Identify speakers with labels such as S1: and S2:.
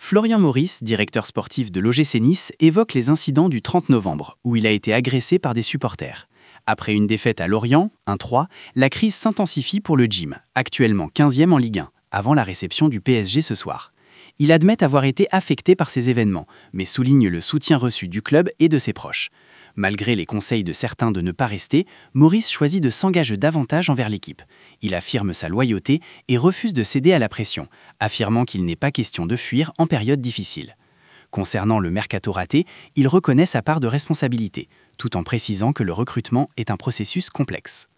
S1: Florian Maurice, directeur sportif de l'OGC Nice, évoque les incidents du 30 novembre, où il a été agressé par des supporters. Après une défaite à Lorient, 1-3, la crise s'intensifie pour le gym, actuellement 15e en Ligue 1, avant la réception du PSG ce soir. Il admet avoir été affecté par ces événements, mais souligne le soutien reçu du club et de ses proches. Malgré les conseils de certains de ne pas rester, Maurice choisit de s'engager davantage envers l'équipe. Il affirme sa loyauté et refuse de céder à la pression, affirmant qu'il n'est pas question de fuir en période difficile. Concernant le mercato raté, il reconnaît sa part de responsabilité, tout en précisant que le recrutement est un processus complexe.